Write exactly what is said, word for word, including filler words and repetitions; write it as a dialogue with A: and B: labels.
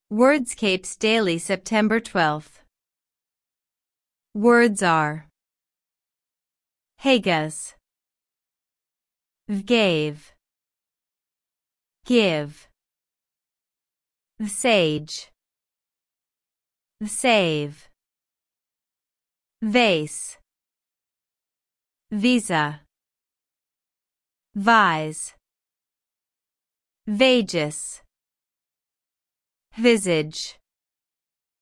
A: Wordscapes Daily September twelfth. Words are Hagas, gave, give, the sage, the save, vase, visa, vise, vagus, visage.